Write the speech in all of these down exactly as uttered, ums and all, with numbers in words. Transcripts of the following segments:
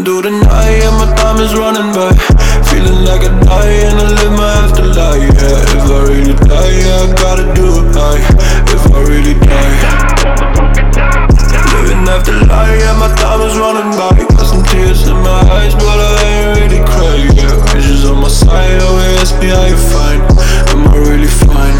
Living through the night, yeah, my time is running by. Feeling like I die and I live my afterlife, yeah. If I really die, yeah, I gotta do it right. If I really die, living after life, yeah, my time is running by. Got some tears in my eyes, but I ain't really crying, yeah. Visions on my side, always ask me how you fine. Am I really fine?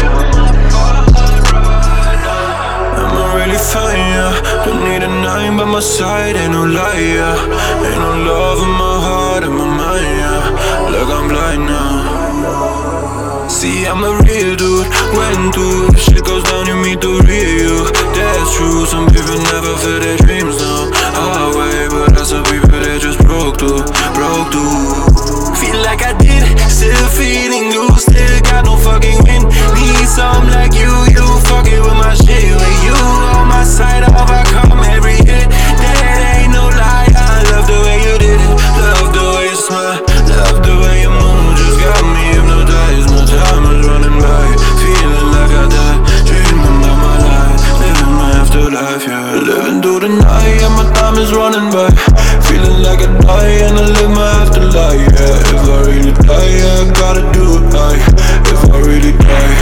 Am I really fine, yeah? Don't need a nine by my side, ain't no lie, yeah. Ain't no love in my heart, in my mind, yeah. Like I'm blind now. See, I'm a real dude, when through shit goes down, you meet the real you. That's true, some people never feel their dreams now. Highway, but I saw people that just broke through, broke through. Feel like I did, still feeling loose, still got no fucking win. Need some like you, you fucking with my shit. With you on my side, I overcome every hit. That ain't no lie, I love the way you did it. Love the way you smile, love the way you move. Just got me hypnotized, my time is running by. Feeling like I died, dreaming about my life. Living my afterlife, yeah. Living through the night, yeah, my time is running by. Feeling like I die and I live my afterlife, yeah. If I really die, yeah, I gotta do it right. If I really die,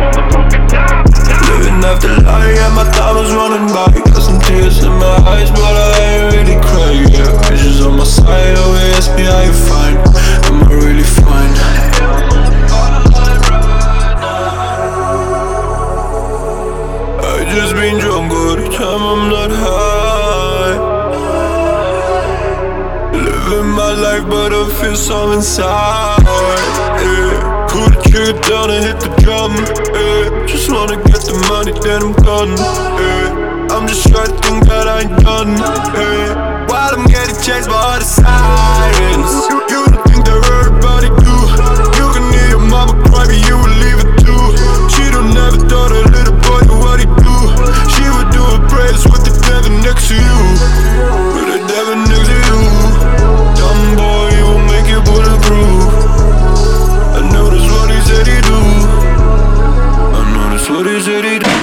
living after life, yeah, my time is running by. Got some tears in my eyes, but I ain't really crying, yeah. Visions on my side, always ask me how you fine. Am I really fine? I just been drunk all the time, I'm not high. Living my life, but I feel some inside, yeah. Pull the trigger down and hit the drum, yeah. Just wanna get the money, then I'm gone, yeah. I'm just trying to think that I ain't done, yeah. While I'm getting chased by all the sirens, you, you don't think that everybody do. You can hear your mama cry, but you will leave it too. She don't never thought a little boy knew what he do. She would do her prayers with the devil next to you, with the devil next to you. Dumb boy, he will make you bulletproof. I know that's what he said he do. I know that's what he said he do.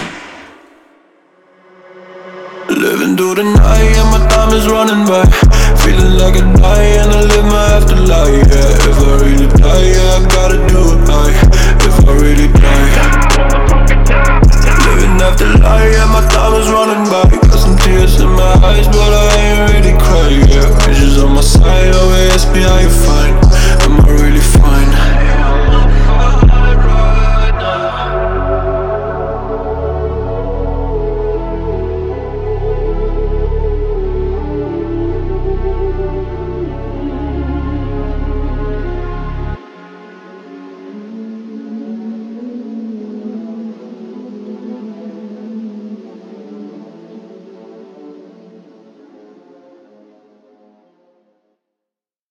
Living through the night, yeah, my time is running by. Feeling like I die and I live my afterlife, yeah. If I really die, yeah, I gotta do it right. If I really die, living after life, yeah, my time is running by. Got some tears in my eyes, but I ain't really crying, yeah. Visions on my side, always ask me how you fine.